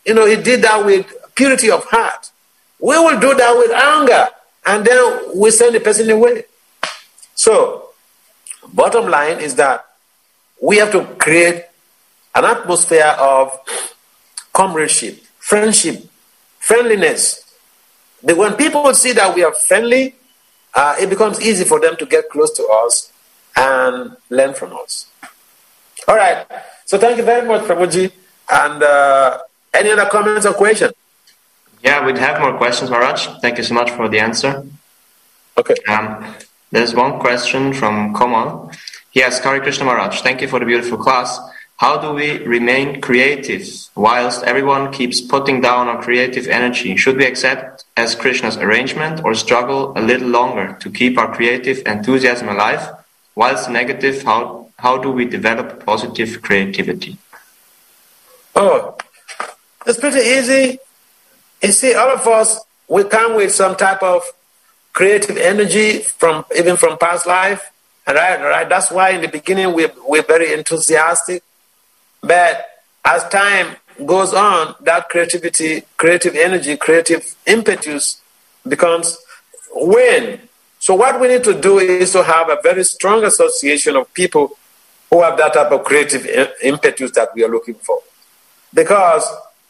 you know, he did that with purity of heart. We will do that with anger, and then we send the person away. So, bottom line is that we have to create an atmosphere of comradeship, friendship, friendliness. But when people see that we are friendly, uh, it becomes easy for them to get close to us and learn from us. All right. So thank you very much, Prabhuji. And uh, any other comments or questions? Yeah, we'd have more questions, Maharaj. Thank you so much for the answer. Okay. Um, there's one question from Komal. He asks, Hare Krishna Maharaj, thank you for the beautiful class. How do we remain creative whilst everyone keeps putting down our creative energy? Should we accept as Krishna's arrangement or struggle a little longer to keep our creative enthusiasm alive? Whilst negative, how, how do we develop positive creativity? Oh, it's pretty easy. You see, all of us, we come with some type of creative energy from even from past life. Right, right. That's why in the beginning we're, we're very enthusiastic. But as time goes on, that creativity, creative energy, creative impetus becomes wane. So what we need to do is to have a very strong association of people who have that type of creative impetus that we are looking for. Because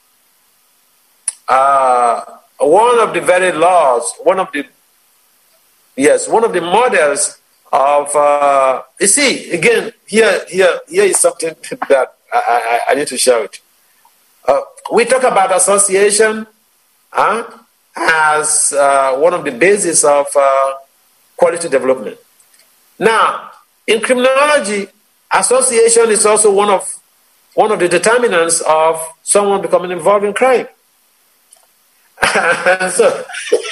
uh, one of the very laws, one of the, yes, one of the models of, uh, you see, again, here, here, here is something that I, I, I need to share with you. Uh, we talk about association uh, as uh, one of the bases of uh, quality development. Now, in criminology, association is also one of one of the determinants of someone becoming involved in crime. So,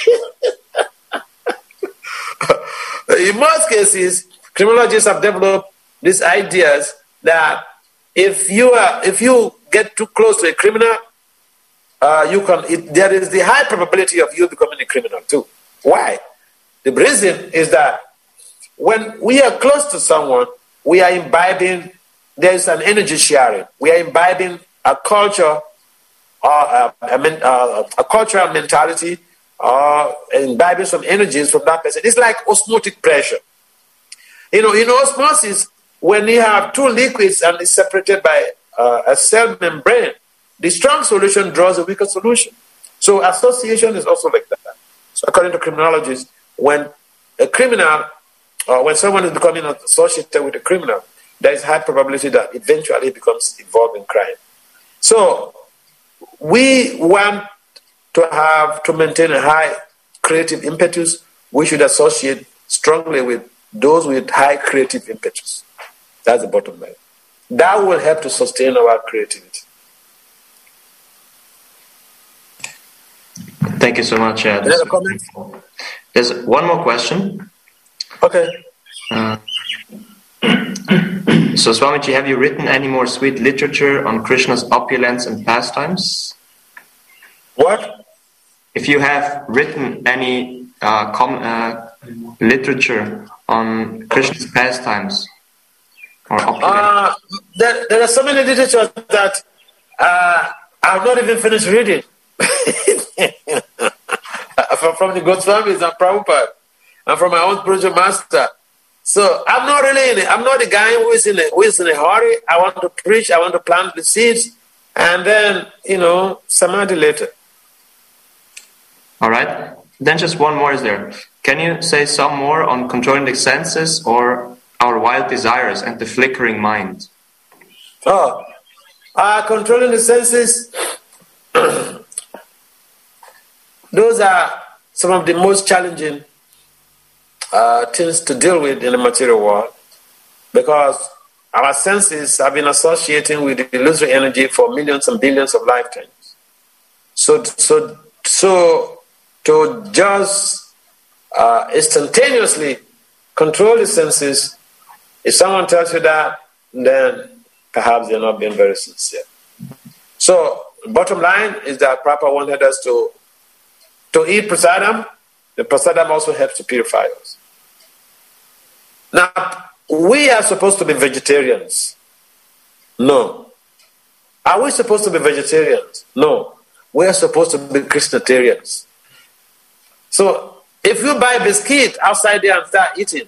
in most cases, criminologists have developed these ideas that if you are, if you get too close to a criminal, uh, you can. It, there is the high probability of you becoming a criminal too. Why? The reason is that when we are close to someone, we are imbibing. There is an energy sharing. We are imbibing a culture, or a, a, a, a cultural mentality, or imbibing some energies from that person. It's like osmotic pressure. You know, in osmosis, when you have two liquids and it's separated by uh, a cell membrane, the strong solution draws a weaker solution. So association is also like that. So according to criminologists, when a criminal, or when someone is becoming associated with a criminal, there is high probability that eventually it becomes involved in crime. So we want to have, to maintain a high creative impetus, we should associate strongly with those with high creative impetus. That's the bottom line. That will help to sustain our creativity. Thank you so much. Uh, Any other comments? There's one more question. Okay. Uh, so, Swamiji, have you written any more sweet literature on Krishna's opulence and pastimes? What? If you have written any uh, com- uh, literature on Krishna's pastimes or opulence? Uh, there, there are so many literature that uh, I've not even finished reading. from, from the Goswamis and Prabhupada and from my own spiritual master. So I'm not really in it. I'm not the guy who is in a, who is in a hurry. I want to preach. I want to plant the seeds and then, you know, samadhi later. All right. Then just one more is there. Can you say some more on controlling the senses or our wild desires and the flickering mind? Oh, uh, controlling the senses. Those are some of the most challenging uh, things to deal with in the material world, because our senses have been associating with the illusory energy for millions and billions of lifetimes. So, so, so to just uh, instantaneously control the senses, if someone tells you that, then perhaps they're not being very sincere. So, bottom line is that Prabhupada wanted us to To eat prasadam. The prasadam also helps to purify us. Now, we are supposed to be vegetarians. No. Are we supposed to be vegetarians? No. We are supposed to be Christianitarians. So if you buy biscuit outside there and start eating,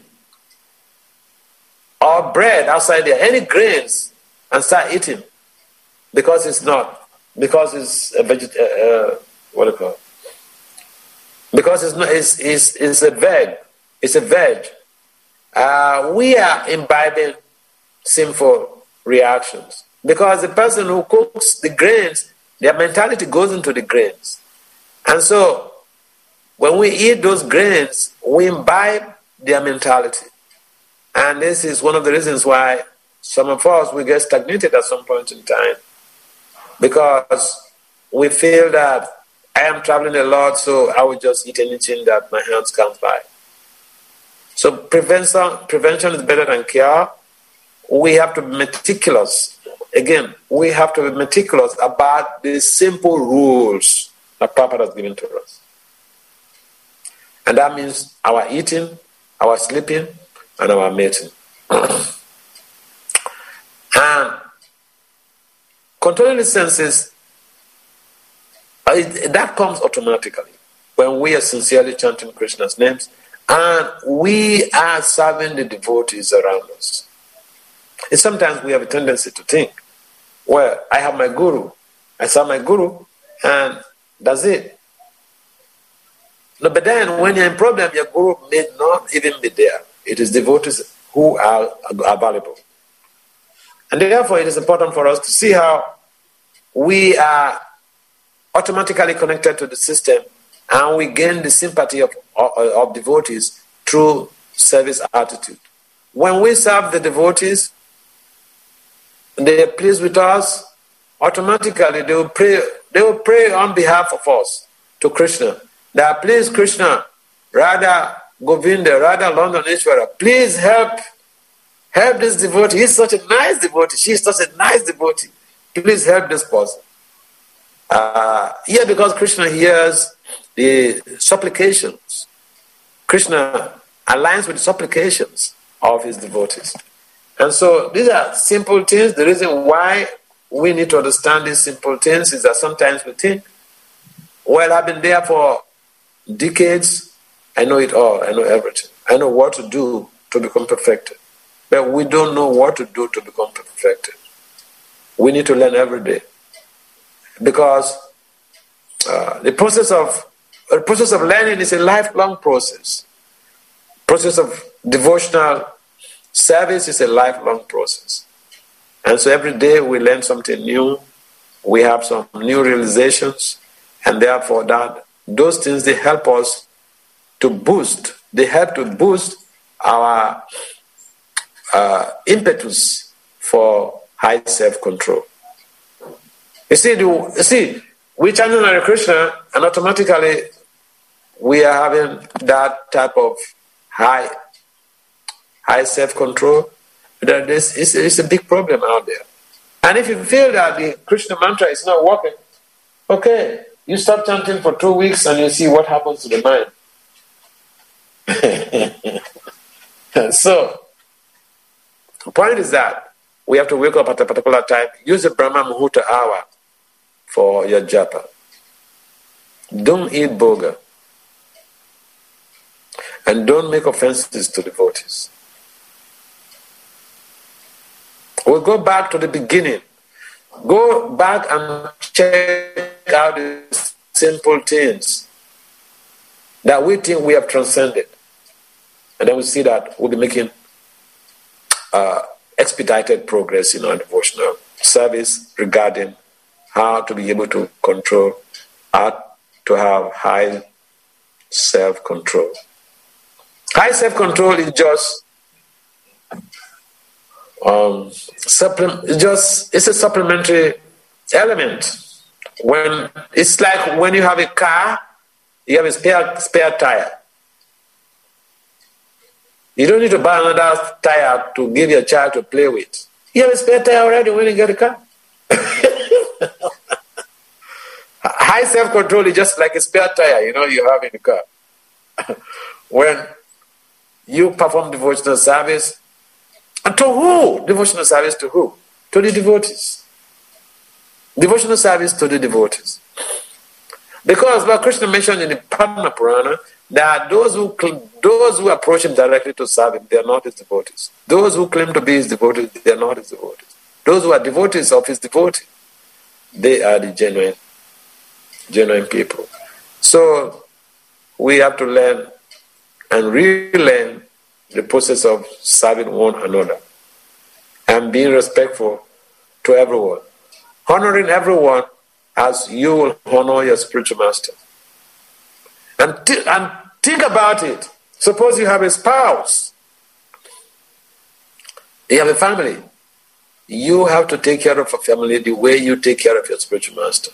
or bread outside there, any grains, and start eating, because it's not, because it's a veget, uh, uh, what do you call it? Because it's not, it's, it's, it's a veg, it's a veg. Uh, we are imbibing sinful reactions. Because the person who cooks the grains, their mentality goes into the grains. And so, when we eat those grains, we imbibe their mentality. And this is one of the reasons why some of us, we get stagnated at some point in time. Because we feel that I am traveling a lot, so I will just eat anything that my hands can buy. So prevention, prevention is better than cure. We have to be meticulous. Again, we have to be meticulous about the simple rules that Papa has given to us. And that means our eating, our sleeping, and our mating. And controlling the senses, uh, that comes automatically when we are sincerely chanting Krishna's names and we are serving the devotees around us. And sometimes we have a tendency to think, well, I have my guru, I serve my guru, and that's it. No, but then when you're in problem, your guru may not even be there. It is devotees who are available. And therefore, it is important for us to see how we are automatically connected to the system and we gain the sympathy of, of, of devotees through service attitude. When we serve the devotees, they are pleased with us, automatically they will pray, they will pray on behalf of us to Krishna. That please Krishna, Radha Govinda, Radha London Ishvara, please help, help this devotee. He's such a nice devotee. She's such a nice devotee. Please help this person. Uh, yeah, because Krishna hears the supplications. Krishna aligns with the supplications of his devotees. And so these are simple things. The reason why we need to understand these simple things is that sometimes we think, well, I've been there for decades. I know it all. I know everything. I know what to do to become perfected. But we don't know what to do to become perfected. We need to learn every day. Because uh, the process of the process of learning is a lifelong process. Process of devotional service is a lifelong process. And so every day we learn something new. We have some new realizations. And therefore that those things, they help us to boost. They help to boost our uh, impetus for high self-control. You see, the, you see, we channel Hare Krishna, and automatically we are having that type of high, high self-control. That this is it's a big problem out there. And if you feel that the Krishna mantra is not working, okay, you stop chanting for two weeks and you see what happens to the mind. So, the point is that we have to wake up at a particular time. Use the Brahma Muhurta hour for your japa. Don't eat boga. And don't make offenses to devotees. We'll go back to the beginning. Go back and check out the simple things that we think we have transcended. And then we see that we'll be making uh, expedited progress in our devotional service regarding how to be able to control, how to have high self-control. High self-control is just um, supplement. It's just it's a supplementary element. When it's like when you have a car, you have a spare spare tire. You don't need to buy another tire to give your child to play with. You have a spare tire already when you get a car. High self-control is just like a spare tire, you know, you have in the car. When you perform devotional service, and to who? Devotional service to who? To the devotees. Devotional service to the devotees. Because Lord Krishna mentioned in the Padma Purana that those who those who approach him directly to serve him, they are not his devotees. Those who claim to be his devotees, they are not his devotees. Those who are devotees of his devotee, they are the genuine, genuine people. So we have to learn and relearn the process of serving one another and being respectful to everyone. Honoring everyone as you will honor your spiritual master. And, th- and think about it. Suppose you have a spouse. You have a family. You have to take care of a family the way you take care of your spiritual master.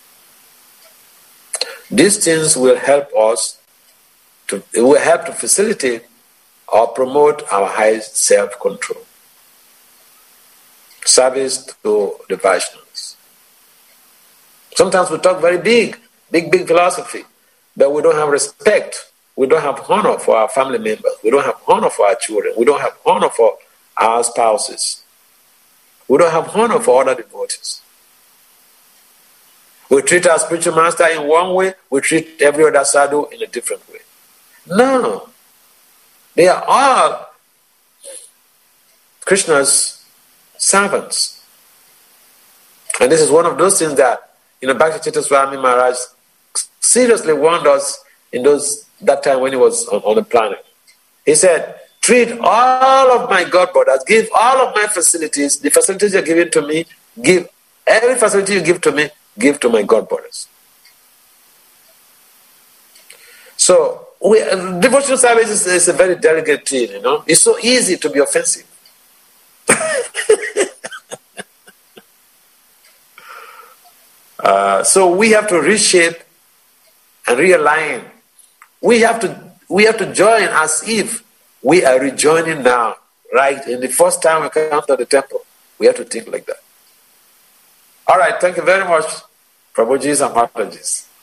These things will help us to, it will help to facilitate or promote our high self-control. Service to the Vaishnavas. Sometimes we talk very big, big, big philosophy, but we don't have respect. We don't have honor for our family members. We don't have honor for our children. We don't have honor for our spouses. We don't have honor for other devotees. We treat our spiritual master in one way, we treat every other sadhu in a different way. No. They are all Krishna's servants. And this is one of those things that, you know, Bhakti-Chitta Swami Maharaj seriously warned us in those that time when he was on, on the planet. He said, treat all of my God brothers, give all of my facilities, the facilities you're giving to me, give every facility you give to me, give to my God brothers. So, we, uh, devotional service is, is a very delicate thing, you know. It's so easy to be offensive. uh, so we have to reshape and realign. We have to we have to join as if we are rejoining now, right? In the first time we come to the temple, we have to think like that. All right, thank you very much, Prabhujis and Mataji's.